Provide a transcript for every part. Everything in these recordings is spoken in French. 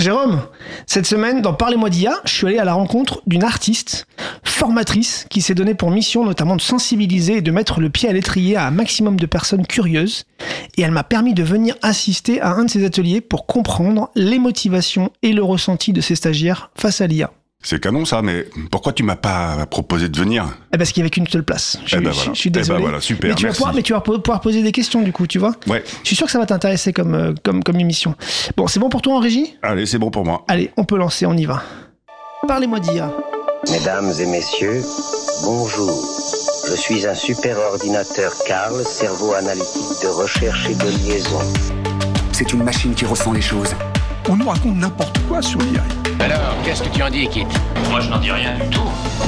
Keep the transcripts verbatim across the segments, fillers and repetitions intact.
Jérôme, cette semaine, dans Parlez-moi d'I A, je suis allé à la rencontre d'une artiste, formatrice, qui s'est donnée pour mission notamment de sensibiliser et de mettre le pied à l'étrier à un maximum de personnes curieuses. Et elle m'a permis de venir assister à un de ses ateliers pour comprendre les motivations et le ressenti de ses stagiaires face à l'I A. C'est canon ça, mais pourquoi tu m'as pas proposé de venir ? Eh parce qu'il n'y avait qu'une seule place. Je, eh ben je, voilà. je suis désolé. Eh ben voilà, super, mais, tu vas pouvoir, mais tu vas pouvoir poser des questions du coup, tu vois ? Ouais. Je suis sûr que ça va t'intéresser comme, comme, comme émission. Bon, c'est bon pour toi en régie ? Allez, c'est bon pour moi. Allez, on peut lancer, on y va. Parlez-moi d'I A. Mesdames et messieurs, bonjour. Je suis un super ordinateur Carl, cerveau analytique de recherche et de liaison. C'est une machine qui ressent les choses. On nous raconte n'importe quoi sur l'I A. Alors, qu'est-ce que tu en dis, Kit ? Moi, je n'en dis rien du tout.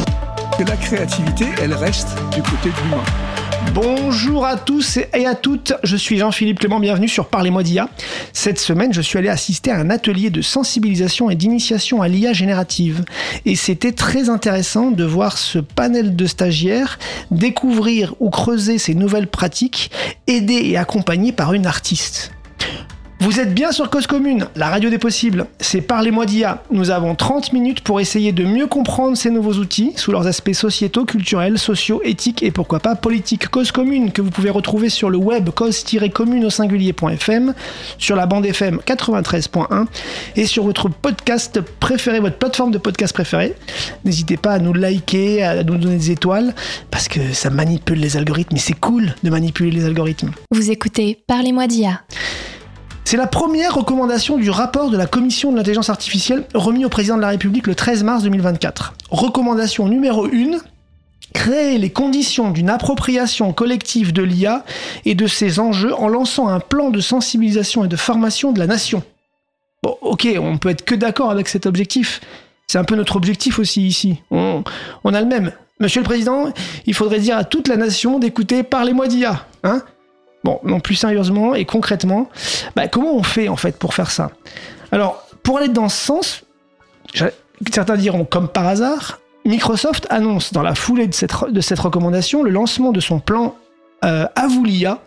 Que la créativité, elle reste du côté de l'humain. Bonjour à tous et à toutes, je suis Jean-Philippe Clément, bienvenue sur Parlez-moi d'I A. Cette semaine, je suis allé assister à un atelier de sensibilisation et d'initiation à l'I A générative. Et c'était très intéressant de voir ce panel de stagiaires découvrir ou creuser ces nouvelles pratiques, aidés et accompagnés par une artiste. Vous êtes bien sur Cause Commune, la radio des possibles. C'est Parlez-moi d'I A. Nous avons trente minutes pour essayer de mieux comprendre ces nouveaux outils sous leurs aspects sociétaux, culturels, sociaux, éthiques et pourquoi pas politiques. Cause Commune que vous pouvez retrouver sur le web cause-commune au singulier point f m, sur la bande F M quatre-vingt-treize point un et sur votre podcast préféré, votre plateforme de podcast préférée. N'hésitez pas à nous liker, à nous donner des étoiles parce que ça manipule les algorithmes et c'est cool de manipuler les algorithmes. Vous écoutez Parlez-moi d'I A. C'est la première recommandation du rapport de la Commission de l'intelligence artificielle remis au président de la République le treize mars deux mille vingt-quatre. Recommandation numéro un, créer les conditions d'une appropriation collective de l'I A et de ses enjeux en lançant un plan de sensibilisation et de formation de la nation. Bon, ok, on peut être que d'accord avec cet objectif. C'est un peu notre objectif aussi ici. On, on a le même. Monsieur le Président, il faudrait dire à toute la nation d'écouter Parlez-moi d'I A, hein ? Bon, non, plus sérieusement et concrètement, bah, comment on fait en fait pour faire ça ? Alors, pour aller dans ce sens, certains diront comme par hasard, Microsoft annonce dans la foulée de cette, de cette recommandation le lancement de son plan euh, À vous l'I A,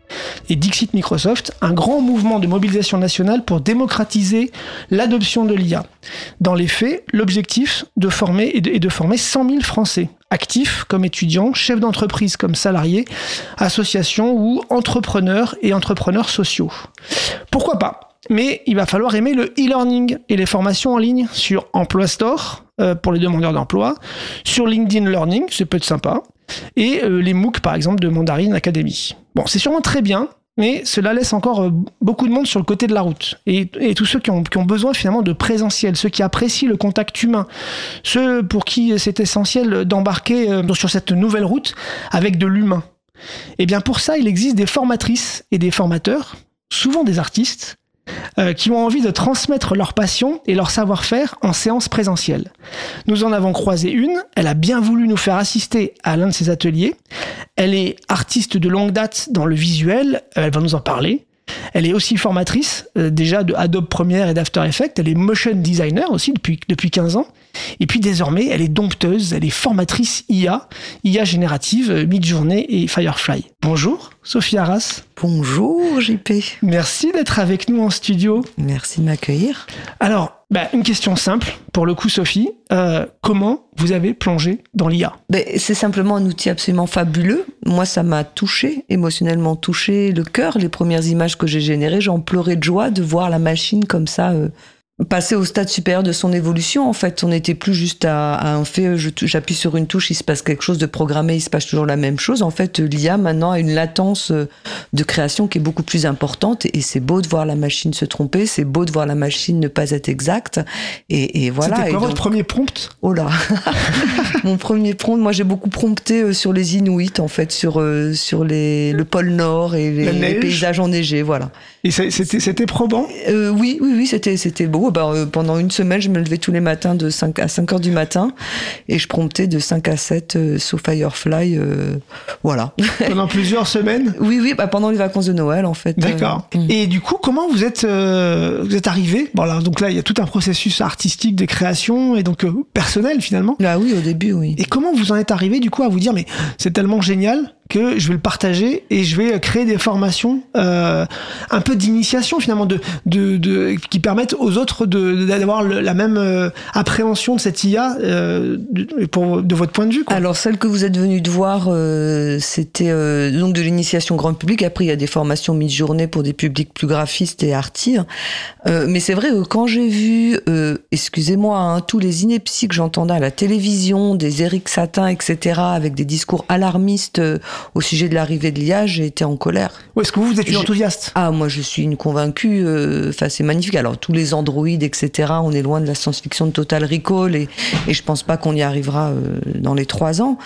et Dixit Microsoft, un grand mouvement de mobilisation nationale pour démocratiser l'adoption de l'I A. Dans les faits, l'objectif de former est de, est de former cent mille Français, actifs comme étudiants, chefs d'entreprise comme salariés, associations ou entrepreneurs et entrepreneurs sociaux. Pourquoi pas ? Mais il va falloir aimer le e-learning et les formations en ligne sur Emploi Store euh, pour les demandeurs d'emploi, sur LinkedIn Learning, c'est peut-être sympa, et euh, les MOOC par exemple de Mandarin Academy. Bon, c'est sûrement très bien, mais cela laisse encore euh, beaucoup de monde sur le côté de la route. Et, et tous ceux qui ont, qui ont besoin finalement de présentiel, ceux qui apprécient le contact humain, ceux pour qui c'est essentiel d'embarquer euh, sur cette nouvelle route avec de l'humain. Et bien pour ça, il existe des formatrices et des formateurs, souvent des artistes, Euh, qui ont envie de transmettre leur passion et leur savoir-faire en séance présentielle. Nous en avons croisé une, elle a bien voulu nous faire assister à l'un de ces ateliers. Elle est artiste de longue date dans le visuel, elle va nous en parler. Elle est aussi formatrice, euh, déjà de Adobe Premiere et d'After Effects. Elle est motion designer aussi depuis, depuis quinze ans. Et puis désormais, elle est dompteuse, elle est formatrice I A, I A générative, Midjourney et Firefly. Bonjour, Sophie Arras. Bonjour, J P. Merci d'être avec nous en studio. Merci de m'accueillir. Alors, bah, une question simple, pour le coup, Sophie. Euh, comment vous avez plongé dans l'I A ? Ben, c'est simplement un outil absolument fabuleux. Moi, ça m'a touché, émotionnellement touché le cœur. Les premières images que j'ai générées, j'en pleurais de joie de voir la machine comme ça euh, passer au stade supérieur de son évolution. En fait, on n'était plus juste à, à un fait, je, j'appuie sur une touche, il se passe quelque chose de programmé, il se passe toujours la même chose. En fait, l'I A maintenant a une latence de création qui est beaucoup plus importante et c'est beau de voir la machine se tromper, c'est beau de voir la machine ne pas être exacte. Et, et voilà. C'était quoi et donc, votre premier prompt ? Oh là Mon premier prompt, moi j'ai beaucoup prompté sur les Inuits, en fait, sur, euh, sur les, le pôle Nord et les, les paysages enneigés, voilà. Et c'était, c'était probant ? euh, Oui, oui, oui, c'était, c'était beau. Ben, euh, pendant une semaine, je me levais tous les matins de cinq à cinq heures du matin et je promptais de cinq à sept euh, sous Firefly, euh, voilà. Pendant plusieurs semaines ? Oui, oui, bah, pendant les vacances de Noël, en fait. D'accord. Euh, et du coup, comment vous êtes, euh, vous êtes arrivé ? Bon, alors, donc là, il y a tout un processus artistique de création et donc euh, personnel finalement. Ah oui, au début, oui. Et comment vous en êtes arrivé du coup à vous dire, mais c'est tellement génial, que je vais le partager et je vais créer des formations euh, un peu d'initiation finalement de, de, de, qui permettent aux autres de, d'avoir le, la même euh, appréhension de cette I A euh, de, pour, de votre point de vue, quoi. Alors celle que vous êtes venu de voir, euh, c'était euh, donc de l'initiation grand public. Après il y a des formations mi-journée pour des publics plus graphistes et arty. Euh, mais c'est vrai que quand j'ai vu, euh, excusez-moi, hein, tous les inepties que j'entendais à la télévision, des Éric Satin, et cetera, avec des discours alarmistes euh, au sujet de l'arrivée de l'I A, j'ai été en colère. Ou est-ce que vous, vous êtes une enthousiaste ? Ah, moi, je suis une convaincue. Enfin, euh, c'est magnifique. Alors, tous les androïdes, et cetera, on est loin de la science-fiction de Total Recall et, et je pense pas qu'on y arrivera euh, dans les trois ans.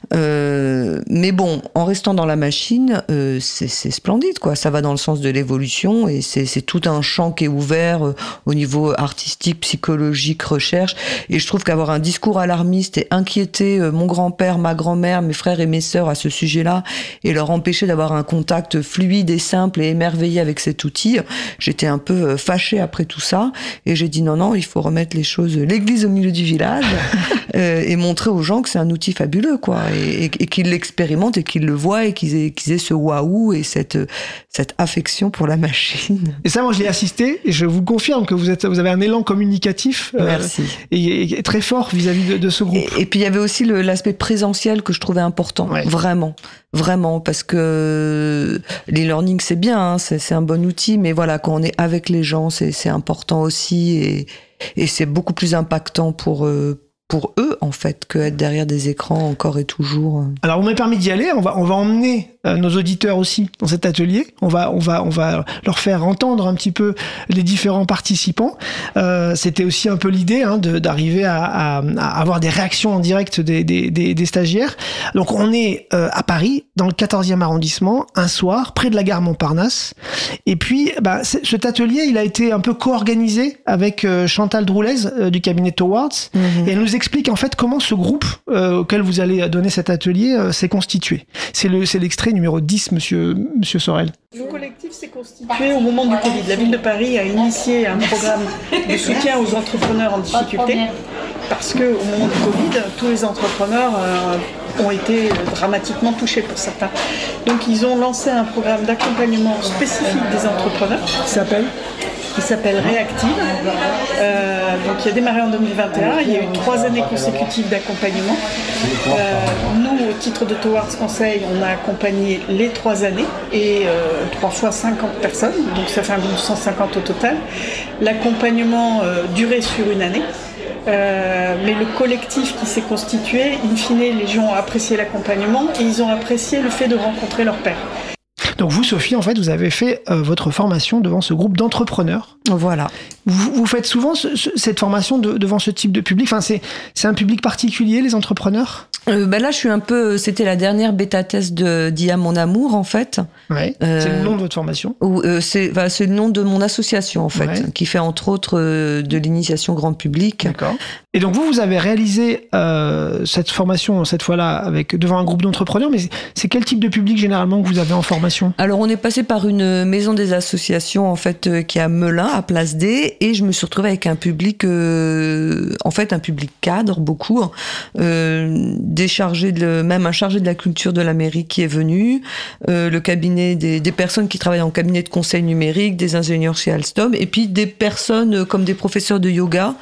Euh, mais bon, en restant dans la machine, euh, c'est, c'est splendide, quoi. Ça va dans le sens de l'évolution et c'est, c'est tout un champ qui est ouvert euh, au niveau artistique, psychologique, recherche. Et je trouve qu'avoir un discours alarmiste et inquiéter euh, mon grand-père, ma grand-mère, mes frères et mes sœurs à ce sujet là et leur empêcher d'avoir un contact fluide et simple et émerveillé avec cet outil. J'étais un peu fâchée après tout ça et j'ai dit non, non, il faut remettre les choses, l'église au milieu du village euh, et montrer aux gens que c'est un outil fabuleux, quoi, et, et, et qu'ils l'expérimentent et qu'ils le voient et qu'ils aient, qu'ils aient ce waouh et cette, cette affection pour la machine. Et ça, moi, je l'ai assisté et je vous confirme que vous êtes, vous avez un élan communicatif euh, Merci. Et, et très fort vis-à-vis de, de ce groupe. Et, et puis il y avait aussi le, l'aspect présentiel que je trouvais important, ouais. Vraiment. Vraiment, parce que l'e-learning c'est bien, hein, c'est, c'est un bon outil, mais voilà, quand on est avec les gens, c'est, c'est important aussi, et, et c'est beaucoup plus impactant pour euh, pour eux en fait que être derrière des écrans encore et toujours. Alors vous m'avez permis d'y aller, on va on va emmener euh, nos auditeurs aussi dans cet atelier. On va on va on va leur faire entendre un petit peu les différents participants. Euh, c'était aussi un peu l'idée, hein, de, d'arriver à, à, à avoir des réactions en direct des des des, des stagiaires. Donc on est euh, à Paris, dans le quatorzième arrondissement, un soir près de la gare Montparnasse. Et puis bah, cet atelier, il a été un peu co-organisé avec euh, Chantal Droulez euh, du cabinet Towards, mmh. Et elle nous explique en fait comment ce groupe euh, auquel vous allez donner cet atelier euh, s'est constitué. C'est le c'est l'extrait numéro dix, monsieur monsieur Sorel. Le collectif s'est constitué au moment du Covid. La ville de Paris a initié un programme de soutien aux entrepreneurs en difficulté parce que au moment du Covid, tous les entrepreneurs euh, ont été dramatiquement touchés pour certains. Donc ils ont lancé un programme d'accompagnement spécifique des entrepreneurs qui s'appelle qui s'appelle Réactive. Euh, donc, il a démarré en deux mille vingt et un. Il y a eu trois années consécutives d'accompagnement. Euh, nous, au titre de Towards Conseil, on a accompagné les trois années et euh, trois fois cinquante personnes. Donc, ça fait un groupe de cent cinquante au total. L'accompagnement euh, durait sur une année. Euh, mais le collectif qui s'est constitué, in fine, les gens ont apprécié l'accompagnement et ils ont apprécié le fait de rencontrer leurs pairs. Donc vous, Sophie, en fait, vous avez fait euh, votre formation devant ce groupe d'entrepreneurs. Voilà. Vous, vous faites souvent ce, ce, cette formation de, devant ce type de public. Enfin, c'est, c'est un public particulier, les entrepreneurs ? Euh, ben là, je suis un peu. C'était la dernière bêta-test de d'I A Mon Amour, en fait. Ouais. Euh, c'est le nom de votre formation. Où, euh, c'est, enfin, c'est le nom de mon association, en fait, ouais. Qui fait entre autres euh, de l'initiation grand public. D'accord. Et donc vous, vous avez réalisé euh, cette formation cette fois-là avec devant un groupe d'entrepreneurs. Mais c'est, c'est quel type de public généralement que vous avez en formation ? Alors, on est passé par une maison des associations, en fait, euh, qui est à Melun, à Place D, et je me suis retrouvée avec un public, euh, en fait, un public cadre, beaucoup. Euh, des chargés de, même un chargé de la culture de la mairie qui est venu, euh, le cabinet des, des personnes qui travaillent en cabinet de conseil numérique, des ingénieurs chez Alstom, et puis des personnes comme des professeurs de yoga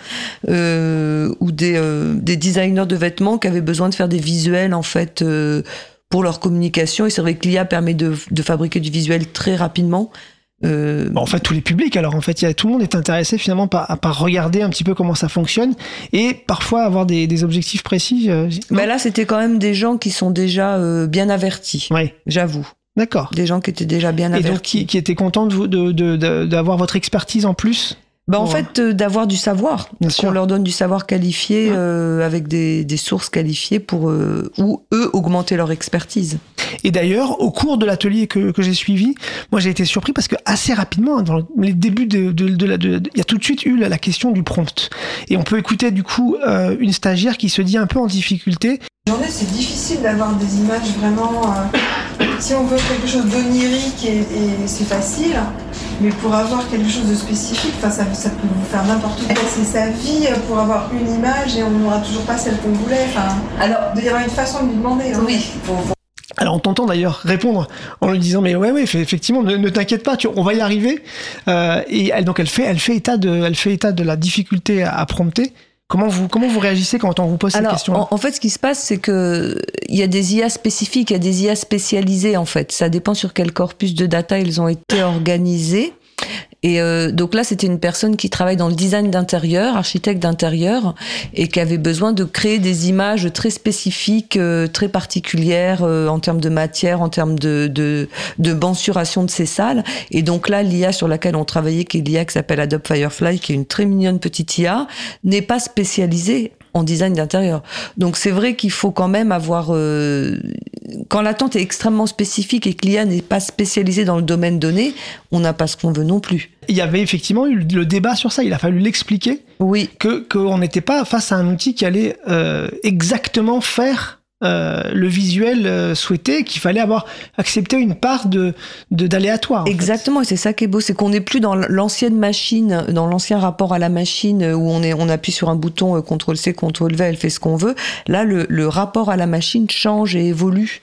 euh, ou des, euh, des designers de vêtements qui avaient besoin de faire des visuels en fait euh, pour leur communication. Et c'est vrai que l'I A permet de, de fabriquer du visuel très rapidement. Euh... Bon, en fait, tous les publics, alors en fait, y a, tout le monde est intéressé finalement par, par regarder un petit peu comment ça fonctionne et parfois avoir des, des objectifs précis. Euh, ben là, c'était quand même des gens qui sont déjà euh, bien avertis, ouais. J'avoue. D'accord. Des gens qui étaient déjà bien avertis. Et donc, qui, qui étaient contents de, de, de, de, d'avoir votre expertise en plus ? Bah en fait, euh, d'avoir du savoir. Bien sûr. On leur donne du savoir qualifié, ouais. euh, avec des, des sources qualifiées pour euh, ou eux augmenter leur expertise. Et d'ailleurs, au cours de l'atelier que, que j'ai suivi, moi j'ai été surpris parce que assez rapidement, dans les débuts de, de, de, de, de il y a tout de suite eu la, la question du prompt. Et on peut écouter du coup euh, une stagiaire qui se dit un peu en difficulté. Aujourd'hui, c'est difficile d'avoir des images vraiment. Euh, si on veut quelque chose d'onirique et, et c'est facile, mais pour avoir quelque chose de spécifique, enfin ça, ça peut vous faire n'importe quoi. C'est sa vie pour avoir une image et on n'aura toujours pas celle qu'on voulait. Enfin, alors, il y aura une façon de lui demander. Hein. Oui. Faut, faut... Alors on t'entend d'ailleurs répondre en lui disant mais ouais ouais effectivement ne, ne t'inquiète pas, tu, on va y arriver. Euh, et elle, donc elle fait elle fait état de elle fait état de la difficulté à, à prompter. Comment vous, comment vous réagissez quand on vous pose Alors, cette question-là ? en, en fait, ce qui se passe, c'est que il y a des I A spécifiques, il y a des I A spécialisées, en fait. Ça dépend sur quel corpus de data ils ont été organisés. Et euh, donc là, c'était une personne qui travaille dans le design d'intérieur, architecte d'intérieur, et qui avait besoin de créer des images très spécifiques, euh, très particulières euh, en termes de matière, en termes de, de, de mensuration de ces salles. Et donc là, l'I A sur laquelle on travaillait, qui est l'I A qui s'appelle Adobe Firefly, qui est une très mignonne petite I A, n'est pas spécialisée en design d'intérieur. Donc c'est vrai qu'il faut quand même avoir... Euh, quand l'attente est extrêmement spécifique et que l'I A n'est pas spécialisée dans le domaine donné, on n'a pas ce qu'on veut non plus. Il y avait effectivement eu le débat sur ça, il a fallu l'expliquer. Oui. Que, qu'on n'était pas face à un outil qui allait euh, exactement faire euh, le visuel euh, souhaité, qu'il fallait avoir accepté une part de, de, d'aléatoire. Exactement, fait. Et c'est ça qui est beau, c'est qu'on n'est plus dans l'ancienne machine, dans l'ancien rapport à la machine où on, est, on appuie sur un bouton euh, contrôle C, contrôle V, elle fait ce qu'on veut. Là, le, le rapport à la machine change et évolue.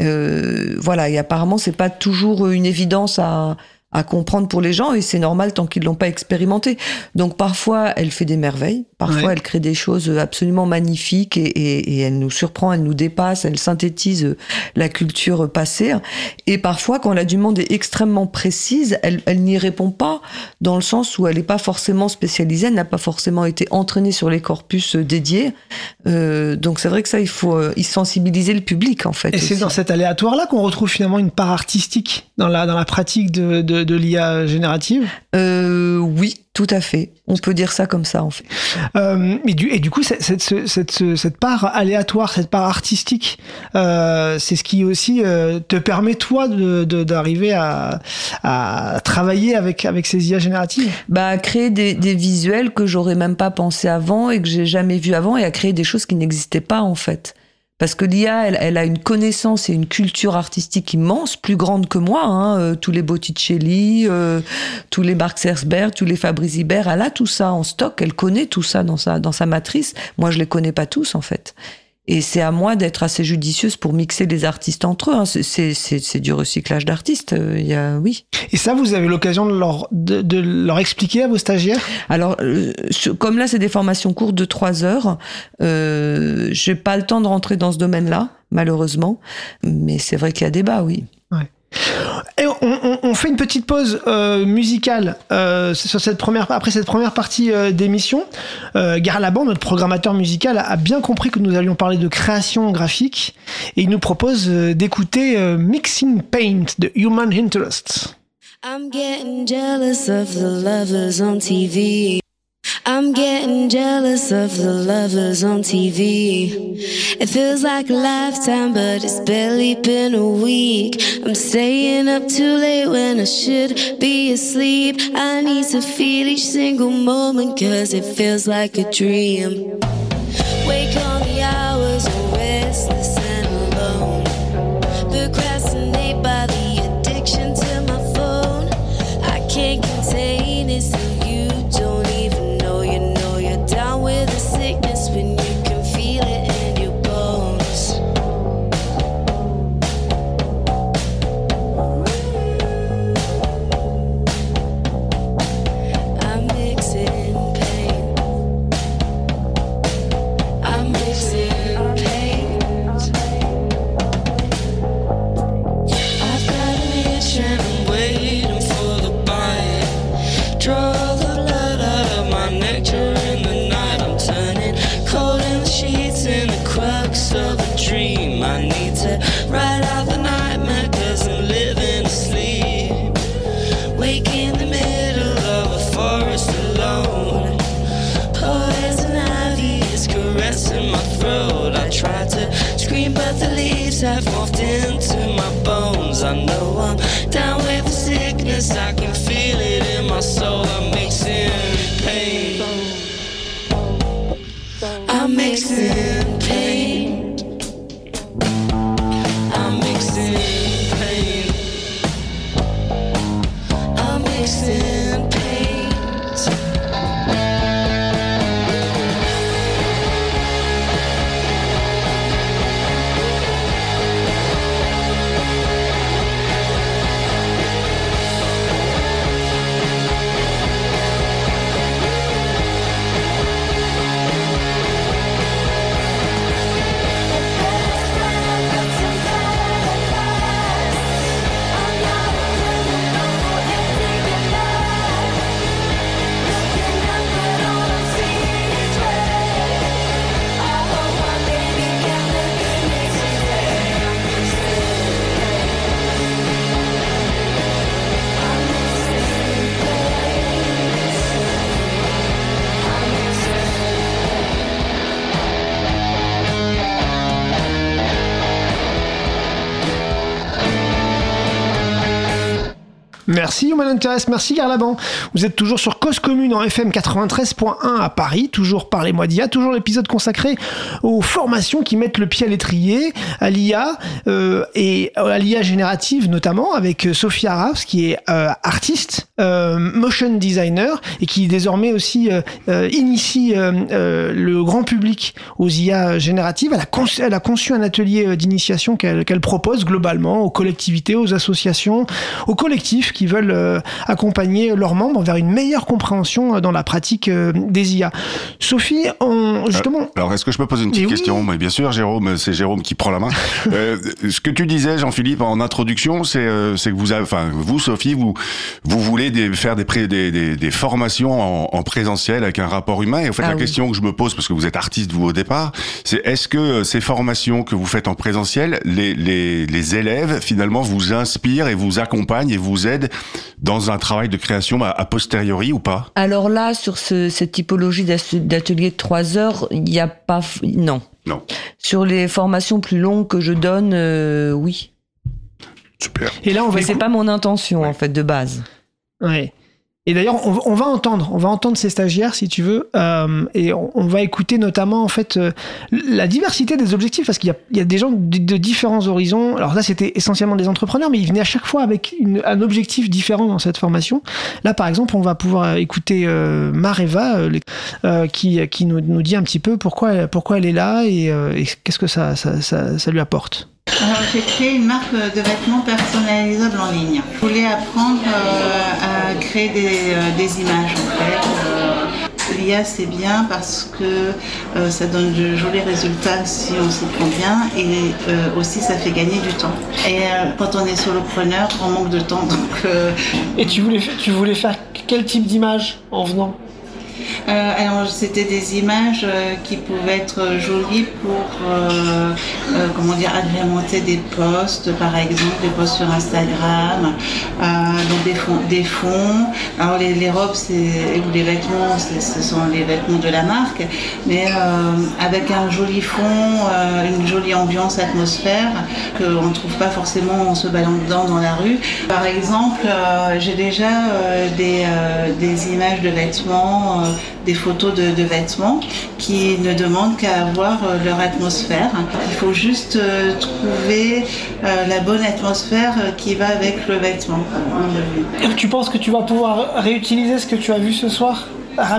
Euh, voilà, et apparemment, c'est pas toujours une évidence à... à comprendre pour les gens, et c'est normal tant qu'ils l'ont pas expérimenté. Donc parfois elle fait des merveilles, parfois ouais. elle crée des choses absolument magnifiques et, et, et elle nous surprend, elle nous dépasse, elle synthétise la culture passée. Et parfois quand la demande est extrêmement précise, elle, elle n'y répond pas, dans le sens où elle n'est pas forcément spécialisée, elle n'a pas forcément été entraînée sur les corpus dédiés. Euh, donc c'est vrai que ça, il faut euh, y sensibiliser le public en fait. Et aussi. C'est dans cet aléatoire là qu'on retrouve finalement une part artistique dans la dans la pratique de, de de l'I A générative ? euh, Oui, tout à fait. On peut dire ça comme ça, en fait. Euh, et, du, et du coup, cette, cette, cette, cette part aléatoire, cette part artistique, euh, c'est ce qui aussi euh, te permet, toi, de, de, d'arriver à, à travailler avec, avec ces I A génératives ? Bah, à créer des, des visuels que j'aurais même pas pensé avant et que j'ai jamais vu avant, et à créer des choses qui n'existaient pas, en fait. Parce que l'I A, elle, elle a une connaissance et une culture artistique immense, plus grande que moi. Hein, euh, tous les Botticelli, euh, tous les Marx Herzberg, tous les Fabrice Hibert, elle a tout ça en stock. Elle connaît tout ça dans sa dans sa matrice. Moi, je les connais pas tous en fait. Et c'est à moi d'être assez judicieuse pour mixer les artistes entre eux. Hein. C'est, c'est, c'est, c'est du recyclage d'artistes. Il y a, oui. Et ça, vous avez l'occasion de leur, de, de leur expliquer à vos stagiaires ? Alors, euh, comme là, c'est des formations courtes de trois heures, euh, j'ai pas le temps de rentrer dans ce domaine-là, malheureusement. Mais c'est vrai qu'il y a débat, oui. Ouais. Et on, on, on fait une petite pause euh, musicale euh, sur cette première, après cette première partie euh, d'émission. Euh, Gare Laban, notre programmateur musical, a, a bien compris que nous allions parler de création graphique et il nous propose euh, d'écouter euh, Mixing Paint de Human Interest. I'm getting jealous of the lovers on T V. I'm getting jealous of the lovers on T V. It feels like a lifetime, but it's barely been a week. I'm staying up too late when I should be asleep. I need to feel each single moment, cause it feels like a dream. Wake on the hours, restless and alone. Procrastinate by the addiction to my phone. I can't contain it, so you don't even know you know you're down with the sickness when you can feel it in your bones. I'm mixing pain. I'm mixing pain. I've got an itch and I'm waiting for the bite. Draw the blood out of my neck during the night. I'm turning cold in the sheets in the crux of a dream. I need to ride out the nightmare cause I'm living asleep. Wake in the middle of a forest alone. Poison ivy is caressing my throat. I try to scream but the leaves have morphed into my bones. I know I'm down with the sickness, I can feel it in my soul. I'm mixing pain. I'm mixing pain. I'm mixing pain. I'm mixing pain. Merci Human Interest, merci Garlaban. Vous êtes toujours sur Cause Commune en F M quatre-vingt-treize point un à Paris, toujours Parlez-moi d'I A, toujours l'épisode consacré aux formations qui mettent le pied à l'étrier, à l'I A euh, et à l'I A générative notamment, avec Sophie Arabs qui est euh, artiste, euh, motion designer et qui désormais aussi euh, euh, initie euh, euh, le grand public aux I A génératives. Elle a conçu, elle a conçu un atelier d'initiation qu'elle, qu'elle propose globalement aux collectivités, aux associations, aux collectifs qui veulent euh, accompagner leurs membres vers une meilleure compréhension euh, dans la pratique euh, des I A. Sophie, on, justement... Alors, alors, est-ce que je peux poser une petite oui. question ? Mais bien sûr, Jérôme, c'est Jérôme qui prend la main. euh, ce que tu disais, Jean-Philippe, en introduction, c'est, euh, c'est que vous, avez, enfin, vous, Sophie, vous, vous voulez des, faire des, pré, des, des, des formations en, en présentiel avec un rapport humain. Et en fait, ah, la oui. question que je me pose, parce que vous êtes artiste, vous, au départ, c'est est-ce que ces formations que vous faites en présentiel, les, les, les élèves, finalement, vous inspirent et vous accompagnent et vous aident dans un travail de création a posteriori ou pas ? Alors là, sur ce, cette typologie d'atelier de trois heures, il n'y a pas... Non. Non. Sur les formations plus longues que je donne, euh, oui. Super. Et là, on va Mais écou- c'est pas mon intention, ouais. en fait, de base. Ouais. Et d'ailleurs, on, on va entendre, on va entendre ces stagiaires, si tu veux, euh, et on, on va écouter notamment en fait euh, la diversité des objectifs, parce qu'il y a, il y a des gens de, de différents horizons. Alors là, c'était essentiellement des entrepreneurs, mais ils venaient à chaque fois avec une, un objectif différent dans cette formation. Là, par exemple, on va pouvoir écouter euh, Mareva, euh, euh, qui, qui nous, nous dit un petit peu pourquoi, pourquoi elle est là et, euh, et qu'est-ce que ça, ça, ça, ça lui apporte. Alors, j'ai créé une marque de vêtements personnalisables en ligne. Je voulais apprendre euh, à créer des, euh, des images en fait. Euh, L'I A c'est bien parce que euh, ça donne de jolis résultats si on s'y prend bien et euh, aussi ça fait gagner du temps. Et euh, quand on est solopreneur, on manque de temps donc. Euh... Et tu voulais, tu voulais faire quel type d'image en venant ? Euh, alors c'était des images euh, qui pouvaient être jolies pour euh, euh, comment dire agrémenter des posts, par exemple des posts sur Instagram, euh, donc des fonds, des fonds. Alors les, les robes c'est, ou les vêtements, c'est, ce sont les vêtements de la marque, mais euh, avec un joli fond, euh, une jolie ambiance, atmosphère qu'on ne trouve pas forcément en se baladant dans la rue. Par exemple, euh, j'ai déjà euh, des, euh, des images de vêtements. Euh, des photos de, de vêtements qui ne demandent qu'à avoir euh, leur atmosphère. Il faut juste euh, trouver euh, la bonne atmosphère euh, qui va avec le vêtement. Tu penses que tu vas pouvoir réutiliser ce que tu as vu ce soir rapidement ?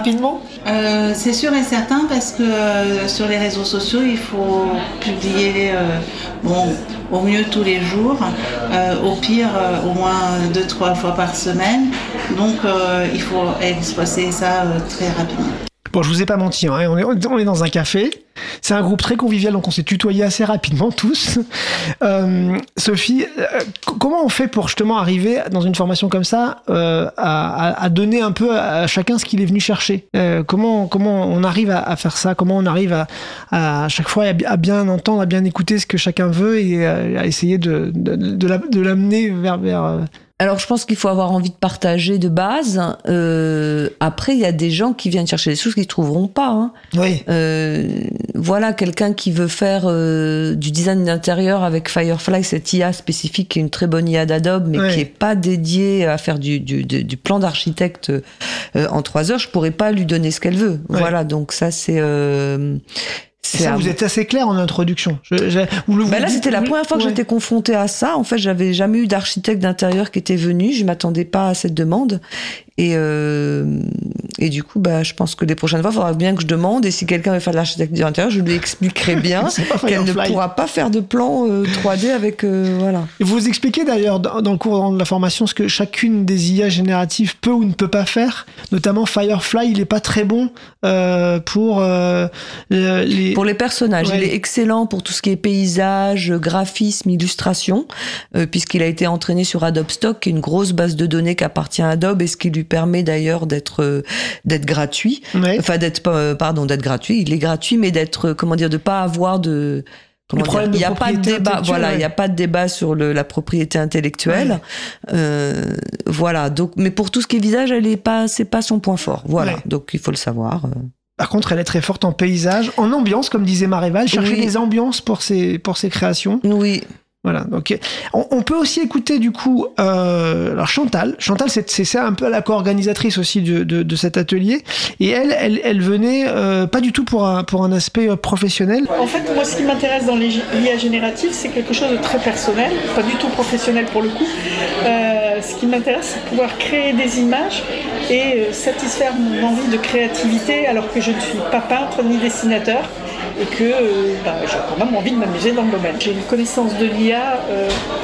euh, C'est sûr et certain parce que euh, sur les réseaux sociaux, il faut publier euh, bon, au mieux tous les jours, euh, au pire euh, au moins deux, trois fois par semaine. Donc euh, il faut exploiter ça euh, très rapidement. Bon, je vous ai pas menti, hein. on, est, on est dans un café, c'est un groupe très convivial, donc on s'est tutoyé assez rapidement tous. Euh, Sophie, euh, comment on fait pour justement arriver dans une formation comme ça euh, à, à, à donner un peu à chacun ce qu'il est venu chercher ? euh, comment, comment on arrive à, à faire ça ? Comment on arrive à, à, à chaque fois à bien entendre, à bien écouter ce que chacun veut et à, à essayer de, de, de, la, de l'amener vers... vers euh, Alors, je pense qu'il faut avoir envie de partager de base. Euh, après, il y a des gens qui viennent chercher des choses qu'ils ne trouveront pas. Hein. Oui. Euh, voilà, quelqu'un qui veut faire euh, du design d'intérieur avec Firefly, cette I A spécifique, qui est une très bonne I A d'Adobe, mais oui. qui n'est pas dédiée à faire du, du, du, du plan d'architecte euh, en trois heures, je ne pourrais pas lui donner ce qu'elle veut. Oui. Voilà, donc ça, c'est... Euh, C'est ça, vous êtes assez clair en introduction. Je, je, vous le, vous bah là, dites, c'était la vous... première fois que ouais. j'étais confrontée à ça. En fait, j'avais jamais eu d'architecte d'intérieur qui était venu. Je m'attendais pas à cette demande. Et, euh, et du coup, bah, je pense que les prochaines fois, il faudra bien que je demande. Et si quelqu'un veut faire de l'architecture d'intérieur, je lui expliquerai bien qu'elle ne pourra pas faire de plan euh, trois D avec... Euh, voilà. Et vous expliquez d'ailleurs dans, dans le cours de la formation ce que chacune des I A génératives peut ou ne peut pas faire. Notamment Firefly, il n'est pas très bon euh, pour euh, les... Pour les personnages. Ouais. Il est excellent pour tout ce qui est paysage, graphisme, illustration, euh, puisqu'il a été entraîné sur Adobe Stock, qui est une grosse base de données qui appartient à Adobe et ce qui lui permet d'ailleurs d'être euh, d'être gratuit, ouais. enfin d'être euh, pardon d'être gratuit. Il est gratuit, mais d'être comment dire de pas avoir de Comment dire, il n'y a pas de débat, voilà, il ouais. n'y a pas de débat sur le, la propriété intellectuelle, ouais. euh, voilà. Donc, mais pour tout ce qui est visage, elle est pas, c'est pas son point fort, voilà. Ouais. Donc, il faut le savoir. Par contre, elle est très forte en paysage, en ambiance, comme disait Mareva, elle cherchait oui. des ambiances pour ses pour ses créations. Oui. Voilà, donc on, on peut aussi écouter du coup euh, alors Chantal. Chantal, c'est, c'est ça un peu la co-organisatrice aussi de, de, de cet atelier. Et elle, elle, elle venait euh, pas du tout pour un, pour un aspect professionnel. En fait, moi, ce qui m'intéresse dans l'I A générative, c'est quelque chose de très personnel, pas du tout professionnel pour le coup. Euh, ce qui m'intéresse, c'est pouvoir créer des images et euh, satisfaire mon envie de créativité alors que je ne suis pas peintre ni dessinateur. Et que euh, bah, j'ai quand même envie de m'amuser dans le domaine. J'ai une connaissance de l'I A euh,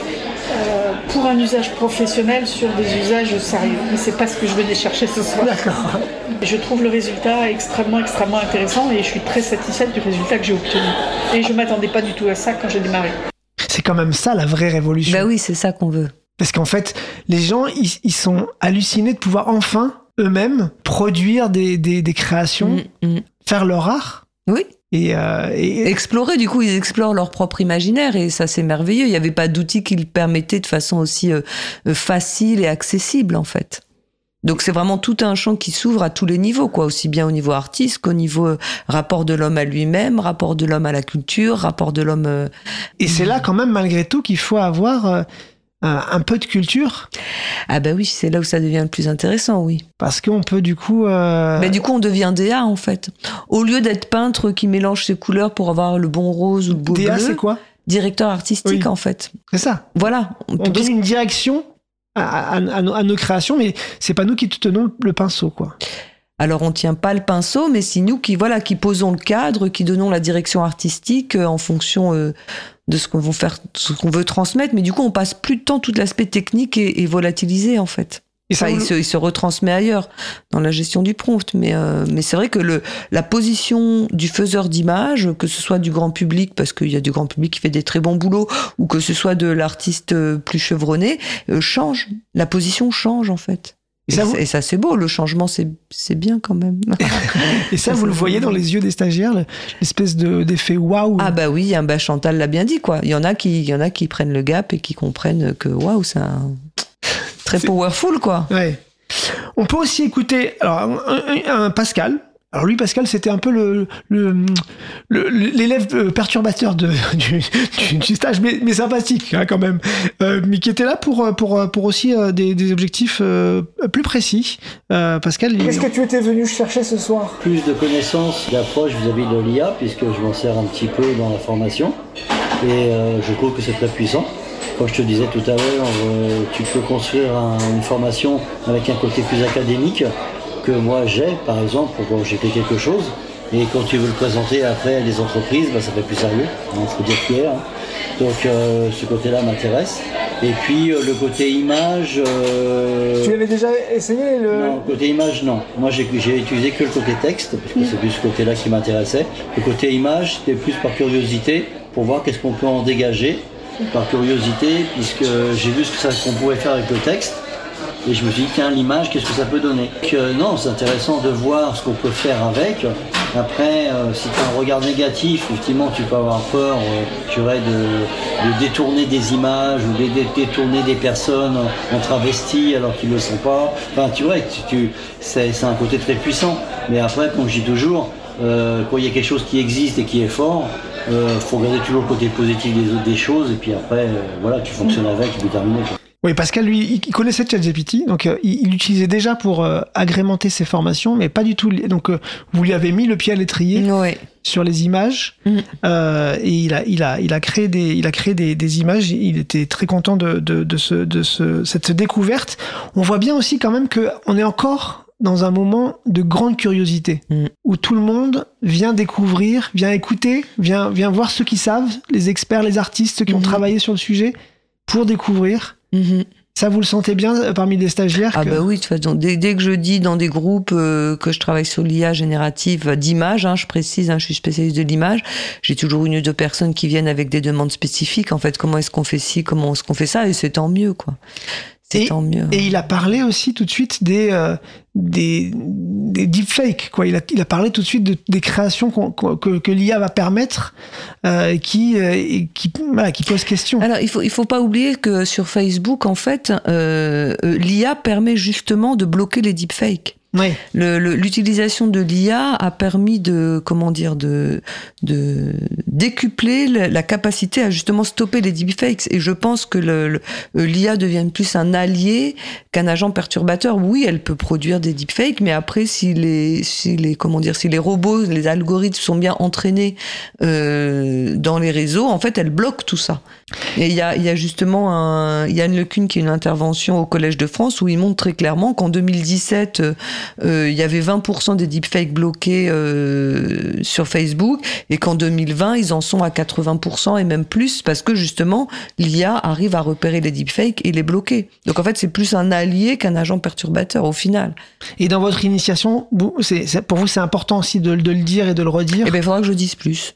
euh, pour un usage professionnel sur des usages sérieux. Mais c'est pas ce que je venais chercher ce soir. D'accord. Je trouve le résultat extrêmement, extrêmement intéressant et je suis très satisfaite du résultat que j'ai obtenu. Et je m'attendais pas du tout à ça quand j'ai démarré. C'est quand même ça la vraie révolution. Bah oui, c'est ça qu'on veut. Parce qu'en fait, les gens, ils, ils sont hallucinés de pouvoir enfin, eux-mêmes, produire des, des, des créations, mmh, mmh. faire leur art. Oui. Et, euh, et... explorer, du coup, ils explorent leur propre imaginaire et ça, c'est merveilleux. Il n'y avait pas d'outils qui le permettaient de façon aussi euh, facile et accessible, en fait. Donc, c'est vraiment tout un champ qui s'ouvre à tous les niveaux, quoi. Aussi bien au niveau artiste qu'au niveau euh, rapport de l'homme à lui-même, rapport de l'homme à la culture, rapport de l'homme... Euh... Et c'est là, quand même, malgré tout, qu'il faut avoir... Euh... un peu de culture. Ah bah oui, c'est là où ça devient le plus intéressant, oui. Parce qu'on peut du coup... Euh... Mais du coup, on devient D A, en fait. Au lieu d'être peintre qui mélange ses couleurs pour avoir le bon rose ou le beau D A, bleu... c'est quoi ? Directeur artistique, oui. En fait. C'est ça. Voilà. On, on donne une direction à, à, à, nos, à nos créations, mais c'est pas nous qui tenons le pinceau, quoi. Alors, on tient pas le pinceau, mais c'est nous qui, voilà, qui posons le cadre, qui donnons la direction artistique euh, en fonction... Euh, de ce qu'on veut faire, ce qu'on veut transmettre, mais du coup, on passe plus de temps, tout l'aspect technique est, est volatilisé, en fait. Et ça, enfin, il, se, il se retransmet ailleurs, dans la gestion du prompt. Mais, euh, mais c'est vrai que le, la position du faiseur d'images, que ce soit du grand public, parce qu'il y a du grand public qui fait des très bons boulots, ou que ce soit de l'artiste plus chevronné, euh, change. La position change, en fait. Et, et, ça, vous... et ça, c'est beau, le changement, c'est, c'est bien quand même. Et ça, ça vous le voyez dans les yeux des stagiaires, l'espèce de, d'effet waouh. Ah bah oui, hein, bah Chantal l'a bien dit, quoi. Il y en a qui, il y en a qui prennent le gap et qui comprennent que waouh, c'est un... très c'est... powerful, quoi. Ouais. On peut aussi écouter alors, un, un, un Pascal. Alors lui, Pascal, c'était un peu le, le, le, l'élève perturbateur de, du, du, du stage, mais, mais sympathique hein, quand même, euh, mais qui était là pour, pour, pour aussi euh, des, des objectifs euh, plus précis. Euh, Pascal, qu'est-ce que tu étais venu chercher ce soir ? Plus de connaissances, d'approche vis-à-vis de l'I A, puisque je m'en sers un petit peu dans la formation, et euh, je trouve que c'est très puissant. Comme je te disais tout à l'heure, euh, tu peux construire un, une formation avec un côté plus académique, que moi j'ai, par exemple, pour j'ai fait quelque chose, et quand tu veux le présenter après à des entreprises, bah, ça fait plus sérieux, il hein, faut dire qu'il est. Hein. Donc euh, ce côté-là m'intéresse. Et puis euh, le côté image... Euh... Tu avais déjà essayé le... Non, côté image, non. Moi j'ai, j'ai utilisé que le côté texte, parce que mmh. c'est plus ce côté-là qui m'intéressait. Le côté image, c'était plus par curiosité, pour voir qu'est-ce qu'on peut en dégager, par curiosité, puisque j'ai vu ce que ça, qu'on pouvait faire avec le texte. Et je me suis dit, tiens, l'image, qu'est-ce que ça peut donner ? Donc, euh, non, c'est intéressant de voir ce qu'on peut faire avec. Après, euh, si tu as un regard négatif, effectivement, tu peux avoir peur, euh, tu vois, de, de détourner des images ou de, de détourner des personnes en travesti alors qu'ils ne le sont pas. Enfin, tu vois, tu, tu, c'est, c'est un côté très puissant. Mais après, comme je dis toujours, euh, quand il y a quelque chose qui existe et qui est fort, il euh, faut regarder toujours le côté positif des autres des choses. Et puis après, euh, voilà, tu fonctionnes avec et puis terminé. Oui, Pascal, lui, il connaissait ChatGPT, donc euh, il l'utilisait déjà pour euh, agrémenter ses formations, mais pas du tout. Donc, euh, vous lui avez mis le pied à l'étrier ouais. sur les images, mmh. euh, et il a, il a, il a créé des, il a créé des, des images. Il était très content de, de, de, ce, de ce, cette découverte. On voit bien aussi quand même que on est encore dans un moment de grande curiosité, mmh. où tout le monde vient découvrir, vient écouter, vient, vient voir ceux qui savent, les experts, les artistes, ceux qui mmh. ont travaillé sur le sujet, pour découvrir. Mmh. Ça, vous le sentez bien parmi les stagiaires que... Ah bah oui, de toute façon, dès, dès que je dis dans des groupes euh, que je travaille sur l'I A générative d'images, hein, je précise, hein, je suis spécialiste de l'image, j'ai toujours une ou deux personnes qui viennent avec des demandes spécifiques, en fait, comment est-ce qu'on fait ci, comment est-ce qu'on fait ça, et c'est tant mieux, quoi. C'est et, tant mieux. Et il a parlé aussi tout de suite des, euh, des, des deepfakes, quoi. Il a, il a parlé tout de suite de, des créations qu'on, qu'on, que, que l'I A va permettre, euh, qui, euh, qui, voilà, qui posent question. Alors, il faut, il faut pas oublier que sur Facebook, en fait, euh, l'I A permet justement de bloquer les deepfakes. Oui. Le, le, l'utilisation de l'I A a permis de, comment dire, de, de décupler la, la capacité à justement stopper les deepfakes. Et je pense que le, le, l'I A devient plus un allié qu'un agent perturbateur. Oui, elle peut produire des deepfakes, mais après, si les, si les, comment dire, si les robots, les algorithmes sont bien entraînés euh, dans les réseaux, en fait, elle bloque tout ça. Et il y a, il y a justement un, Yann Lecune qui a une intervention au Collège de France où il montre très clairement qu'en deux mille dix-sept, euh, il y avait vingt pour cent des deepfakes bloqués euh, sur Facebook et qu'en deux mille vingt, ils en sont à quatre-vingts pour cent et même plus parce que justement, l'I A arrive à repérer les deepfakes et les bloquer. Donc en fait, c'est plus un allié qu'un agent perturbateur au final. Et dans votre initiation, vous, c'est, c'est, pour vous, c'est important aussi de, de le dire et de le redire. Eh bien, il faudra que je dise plus.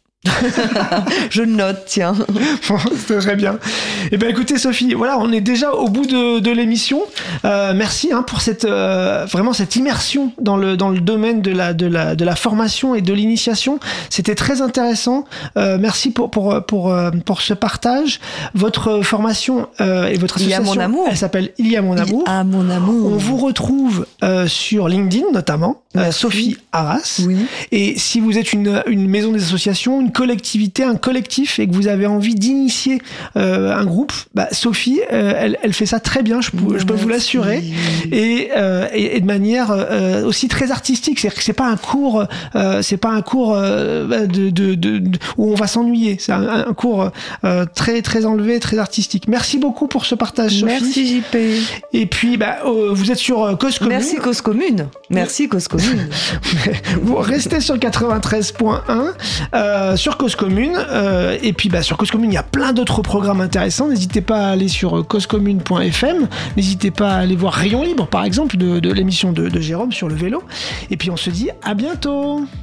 Je note, tiens. Bon, c'est très bien. Eh ben, écoutez, Sophie, voilà, on est déjà au bout de, de l'émission. Euh, merci hein, pour cette euh, vraiment cette immersion dans le dans le domaine de la de la de la formation et de l'initiation. C'était très intéressant. Euh, merci pour pour pour pour ce partage. Votre formation euh, et votre association, Il y a mon amour. Elle s'appelle Il y a mon amour. Il y a mon amour. On vous retrouve euh, sur LinkedIn notamment, euh, Sophie Arras. Oui. Et si vous êtes une une maison des associations, une collectivité, un collectif et que vous avez envie d'initier euh, un groupe, bah, Sophie, euh, elle, elle fait ça très bien, je, peux, je peux vous l'assurer, et, euh, et, et de manière euh, aussi très artistique. C'est-à-dire que c'est pas un cours, euh, c'est pas un cours euh, de, de, de, de, où on va s'ennuyer. C'est un, un cours euh, très très enlevé, très artistique. Merci beaucoup pour ce partage, Sophie. Merci J P. Et puis, bah, euh, vous êtes sur Cause Commune. Merci Cause Commune. Merci Cause Commune. Vous restez sur quatre-vingt-treize point un. Euh, sur Cause Commune, euh, et puis bah, sur Cause Commune il y a plein d'autres programmes intéressants. N'hésitez pas à aller sur cause commune point f m, n'hésitez pas à aller voir Rayon Libre par exemple de, de l'émission de, de Jérôme sur le vélo, et puis on se dit à bientôt.